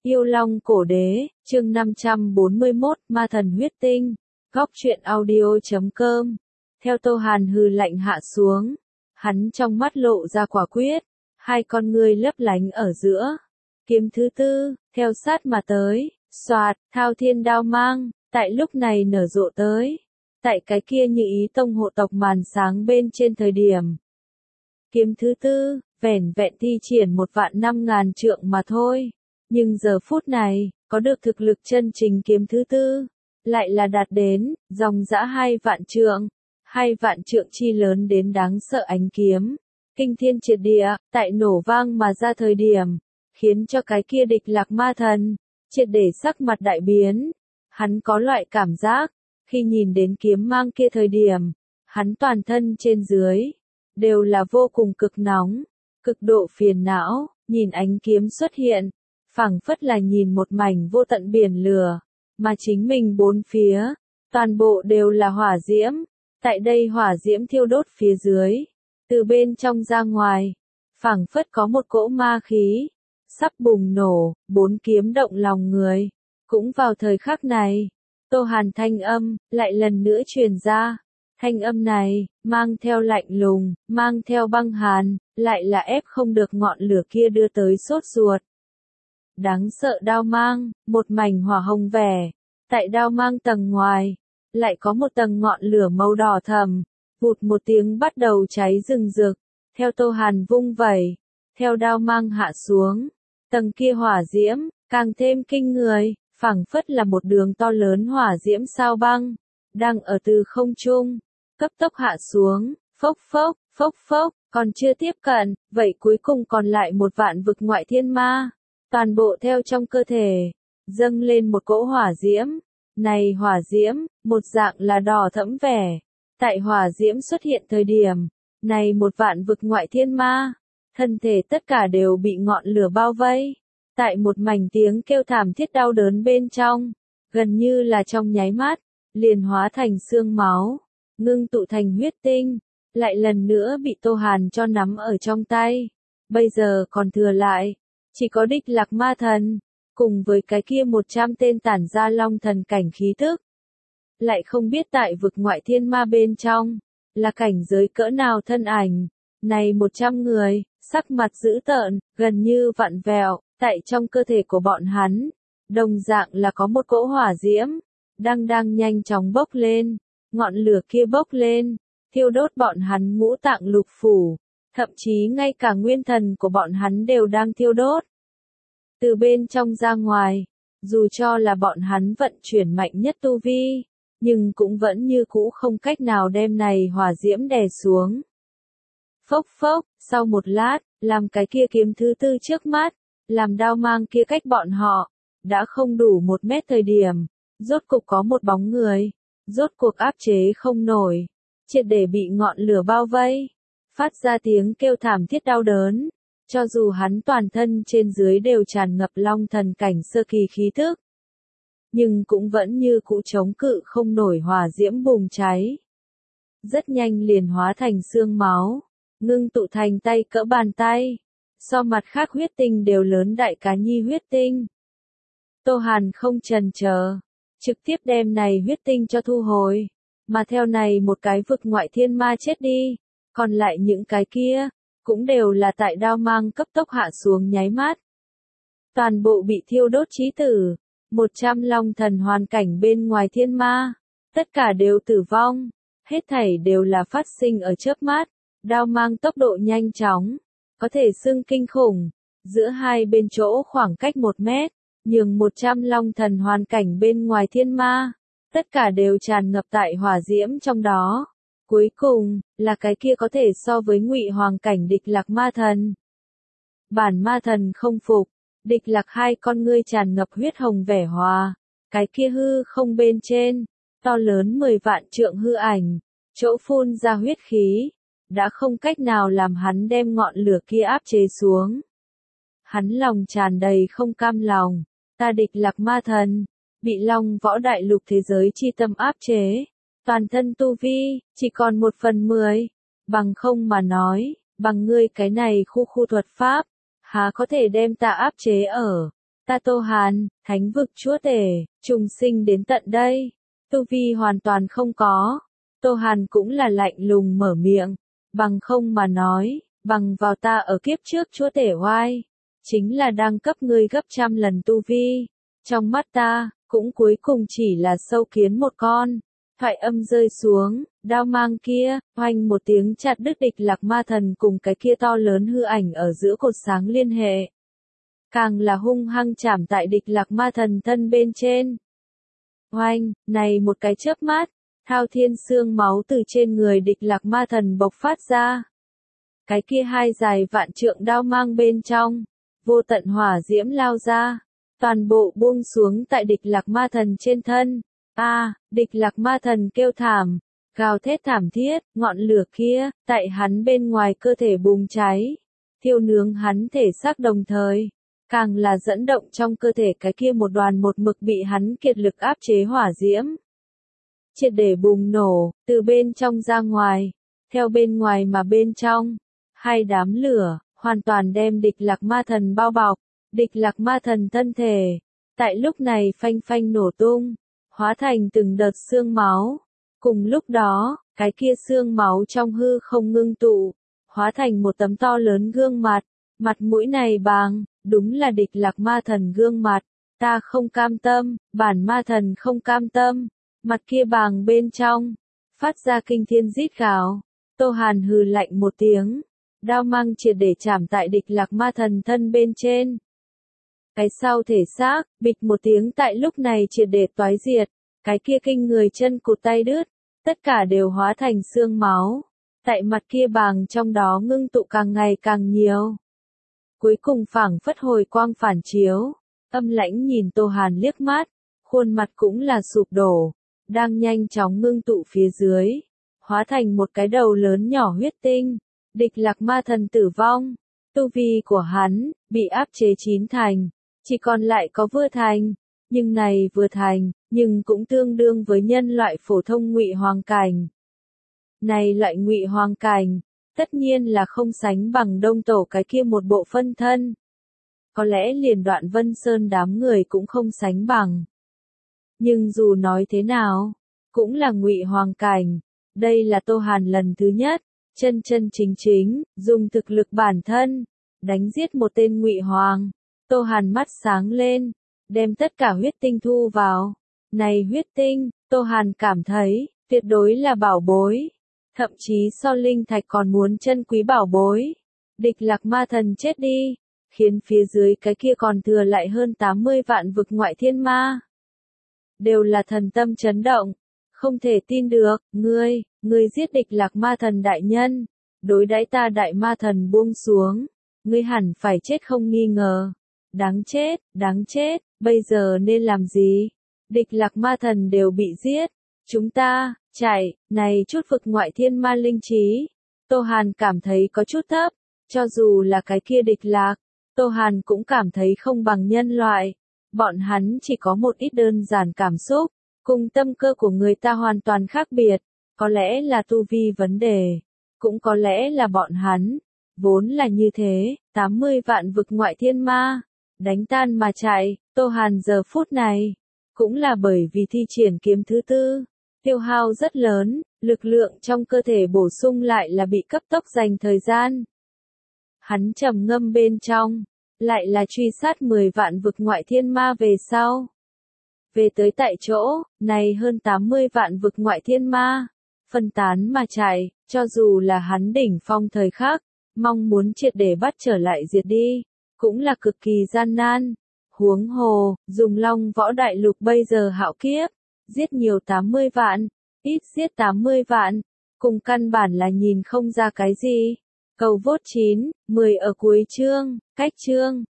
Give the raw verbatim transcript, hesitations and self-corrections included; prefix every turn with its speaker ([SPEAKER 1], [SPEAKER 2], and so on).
[SPEAKER 1] Yêu Long Cổ Đế, chương năm trăm bốn mươi mốt, Ma Thần Huyết Tinh, góc truyện audio chấm com. Theo Tô Hàn hừ lạnh hạ xuống, hắn trong mắt lộ ra quả quyết, hai con ngươi lấp lánh ở giữa. Kiếm thứ tư, theo sát mà tới, xoạt, thao thiên đao mang, tại lúc này nở rộ tới. Tại cái kia Như Ý Tông hộ tộc màn sáng bên trên thời điểm. Kiếm thứ tư, vẻn vẹn thi triển một vạn năm ngàn trượng mà thôi. Nhưng giờ phút này, có được thực lực chân chính kiếm thứ tư, lại là đạt đến, dòng dã hai vạn trượng, hai vạn trượng chi lớn đến đáng sợ ánh kiếm. Kinh thiên triệt địa, tại nổ vang mà ra thời điểm, khiến cho cái kia địch lạc ma thần, triệt để sắc mặt đại biến. Hắn có loại cảm giác, khi nhìn đến kiếm mang kia thời điểm, hắn toàn thân trên dưới, đều là vô cùng cực nóng, cực độ phiền não, nhìn ánh kiếm xuất hiện, phảng phất là nhìn một mảnh vô tận biển lửa, mà chính mình bốn phía, toàn bộ đều là hỏa diễm, tại đây hỏa diễm thiêu đốt phía dưới, từ bên trong ra ngoài, phảng phất có một cỗ ma khí, sắp bùng nổ, bốn kiếm động lòng người, cũng vào thời khắc này. Tô Hàn thanh âm, lại lần nữa truyền ra. Thanh âm này, mang theo lạnh lùng, mang theo băng hàn, lại là ép không được ngọn lửa kia đưa tới sốt ruột. Đáng sợ đao mang, một mảnh hỏa hồng vẻ. Tại đao mang tầng ngoài, lại có một tầng ngọn lửa màu đỏ thẫm, vụt một tiếng bắt đầu cháy rừng rực. Theo Tô Hàn vung vẩy, theo đao mang hạ xuống, tầng kia hỏa diễm, càng thêm kinh người. Phảng phất là một đường to lớn hỏa diễm sao băng, đang ở từ không trung, cấp tốc hạ xuống, phốc phốc, phốc phốc, còn chưa tiếp cận, vậy cuối cùng còn lại một vạn vực ngoại thiên ma, toàn bộ theo trong cơ thể, dâng lên một cỗ hỏa diễm, này hỏa diễm, một dạng là đỏ thẫm vẻ, tại hỏa diễm xuất hiện thời điểm, này một vạn vực ngoại thiên ma, thân thể tất cả đều bị ngọn lửa bao vây. Tại một mảnh tiếng kêu thảm thiết đau đớn bên trong, gần như là trong nháy mắt, liền hóa thành xương máu, ngưng tụ thành huyết tinh, lại lần nữa bị Tô Hàn cho nắm ở trong tay. Bây giờ còn thừa lại, chỉ có địch lạc ma thần, cùng với cái kia một trăm tên tản ra long thần cảnh khí tức. Lại không biết tại vực ngoại thiên ma bên trong, là cảnh giới cỡ nào thân ảnh, này một trăm người, sắc mặt dữ tợn, gần như vặn vẹo. Tại trong cơ thể của bọn hắn, đồng dạng là có một cỗ hỏa diễm, đang đang nhanh chóng bốc lên, ngọn lửa kia bốc lên, thiêu đốt bọn hắn ngũ tạng lục phủ, thậm chí ngay cả nguyên thần của bọn hắn đều đang thiêu đốt. Từ bên trong ra ngoài, dù cho là bọn hắn vận chuyển mạnh nhất tu vi, nhưng cũng vẫn như cũ không cách nào đem này hỏa diễm đè xuống. Phốc phốc, sau một lát, làm cái kia kiếm thứ tư trước mắt. Làm đao mang kia cách bọn họ, đã không đủ một mét thời điểm, rốt cục có một bóng người, rốt cuộc áp chế không nổi, triệt để bị ngọn lửa bao vây, phát ra tiếng kêu thảm thiết đau đớn, cho dù hắn toàn thân trên dưới đều tràn ngập long thần cảnh sơ kỳ khí thức, nhưng cũng vẫn như cũ chống cự không nổi hỏa diễm bùng cháy. Rất nhanh liền hóa thành xương máu, ngưng tụ thành tay cỡ bàn tay. So mặt khác huyết tinh đều lớn đại cá nhi huyết tinh. Tô Hàn không chần chờ, trực tiếp đem này huyết tinh cho thu hồi, mà theo này một cái vực ngoại thiên ma chết đi, còn lại những cái kia, cũng đều là tại đao mang cấp tốc hạ xuống nháy mắt. Toàn bộ bị thiêu đốt chí tử, một trăm long thần hoàn cảnh bên ngoài thiên ma, tất cả đều tử vong, hết thảy đều là phát sinh ở chớp mắt, đao mang tốc độ nhanh chóng. Có thể xưng kinh khủng, giữa hai bên chỗ khoảng cách một mét, nhường một trăm long thần hoàn cảnh bên ngoài thiên ma, tất cả đều tràn ngập tại hỏa diễm trong đó. Cuối cùng, là cái kia có thể so với ngụy hoàng cảnh địch lạc ma thần. Bản ma thần không phục, địch lạc hai con ngươi tràn ngập huyết hồng vẻ hòa, cái kia hư không bên trên, to lớn mười vạn trượng hư ảnh, chỗ phun ra huyết khí. Đã không cách nào làm hắn đem ngọn lửa kia áp chế xuống. Hắn lòng tràn đầy không cam lòng, ta địch lạc ma thần, bị long võ đại lục thế giới chi tâm áp chế, toàn thân tu vi, chỉ còn một phần mười, bằng không mà nói, bằng ngươi cái này khu khu thuật pháp, há có thể đem ta áp chế ở, Ta Tô Hàn, thánh vực chúa tể, trùng sinh đến tận đây. Tu vi hoàn toàn không có. Tô Hàn cũng là lạnh lùng mở miệng. Bằng không mà nói, bằng vào ta ở kiếp trước chúa tể oai. Chính là đang cấp ngươi gấp trăm lần tu vi. Trong mắt ta, cũng cuối cùng chỉ là sâu kiến một con. Thoại âm rơi xuống, đao mang kia, oanh một tiếng chặt đứt địch lạc ma thần cùng cái kia to lớn hư ảnh ở giữa cột sáng liên hệ. Càng là hung hăng chạm tại địch lạc ma thần thân bên trên. Oanh, này một cái chớp mắt, thao thiên xương máu từ trên người địch lạc ma thần bộc phát ra. Cái kia hai dài vạn trượng đao mang bên trong, vô tận hỏa diễm lao ra, toàn bộ buông xuống tại địch lạc ma thần trên thân. A, à, địch lạc ma thần kêu thảm, gào thét thảm thiết, ngọn lửa kia, tại hắn bên ngoài cơ thể bùng cháy, thiêu nướng hắn thể xác đồng thời, càng là dẫn động trong cơ thể cái kia một đoàn một mực bị hắn kiệt lực áp chế hỏa diễm. Triệt để bùng nổ, từ bên trong ra ngoài, theo bên ngoài mà bên trong, hai đám lửa, hoàn toàn đem địch lạc ma thần bao bọc, địch lạc ma thần thân thể, tại lúc này phanh phanh nổ tung. Hóa thành từng đợt xương máu. Cùng lúc đó, cái kia xương máu trong hư không ngưng tụ, hóa thành một tấm to lớn gương mặt. Mặt mũi này bàng, đúng là địch lạc ma thần gương mặt. Ta không cam tâm, bản ma thần không cam tâm. Mặt kia bàng bên trong, phát ra kinh thiên rít gào. Tô Hàn hừ lạnh một tiếng, đao mang triệt để chạm tại địch lạc ma thần thân bên trên. Cái sau thể xác, bịch một tiếng tại lúc này triệt để toái diệt, cái kia kinh người chân cụt tay đứt, tất cả đều hóa thành xương máu, tại mặt kia bàng trong đó ngưng tụ càng ngày càng nhiều. Cuối cùng phảng phất hồi quang phản chiếu, âm lãnh nhìn Tô Hàn liếc mắt, khuôn mặt cũng là sụp đổ, đang nhanh chóng ngưng tụ phía dưới, hóa thành một cái đầu lớn nhỏ huyết tinh, địch lạc ma thần tử vong, tu vi của hắn, bị áp chế chín thành. Chỉ còn lại có vừa thành, nhưng này vừa thành, nhưng cũng tương đương với nhân loại phổ thông ngụy hoàng cảnh. Này loại ngụy hoàng cảnh, tất nhiên là không sánh bằng đông tổ cái kia một bộ phân thân. Có lẽ liền Đoạn Vân Sơn đám người cũng không sánh bằng. Nhưng dù nói thế nào, cũng là ngụy hoàng cảnh. Đây là Tô Hàn lần thứ nhất, chân chân chính chính, dùng thực lực bản thân, đánh giết một tên ngụy hoàng. Tô Hàn mắt sáng lên, đem tất cả huyết tinh thu vào. Này huyết tinh, Tô Hàn cảm thấy, tuyệt đối là bảo bối. Thậm chí so linh thạch còn muốn chân quý bảo bối. Địch lạc ma thần chết đi, khiến phía dưới cái kia còn thừa lại hơn tám mươi vạn vực ngoại thiên ma. Đều là thần tâm chấn động, không thể tin được, ngươi, ngươi giết địch lạc ma thần đại nhân, đối đãi ta đại ma thần buông xuống, ngươi hẳn phải chết không nghi ngờ. Đáng chết, đáng chết, bây giờ nên làm gì? Địch lạc ma thần đều bị giết. Chúng ta, chạy, này chút vực ngoại thiên ma linh trí. Tô Hàn cảm thấy có chút thấp. Cho dù là cái kia địch lạc, Tô Hàn cũng cảm thấy không bằng nhân loại. Bọn hắn chỉ có một ít đơn giản cảm xúc, cùng tâm cơ của người ta hoàn toàn khác biệt. Có lẽ là tu vi vấn đề, cũng có lẽ là bọn hắn. Vốn là như thế, tám mươi vạn vực ngoại thiên ma. Đánh tan mà chạy, Tô Hàn giờ phút này, cũng là bởi vì thi triển kiếm thứ tư, tiêu hao rất lớn, lực lượng trong cơ thể bổ sung lại là bị cấp tốc dành thời gian. Hắn trầm ngâm bên trong, lại là truy sát mười vạn vực ngoại thiên ma về sau. Về tới tại chỗ, này hơn tám mươi vạn vực ngoại thiên ma, phân tán mà chạy, cho dù là hắn đỉnh phong thời khắc, mong muốn triệt để bắt trở lại diệt đi. Cũng là cực kỳ gian nan. Huống hồ, dùng Long Võ Đại Lục bây giờ hạo kiếp, giết nhiều tám mươi vạn, ít giết tám mươi vạn, cùng căn bản là nhìn không ra cái gì. Cầu vốt chín, mười ở cuối chương, cách chương.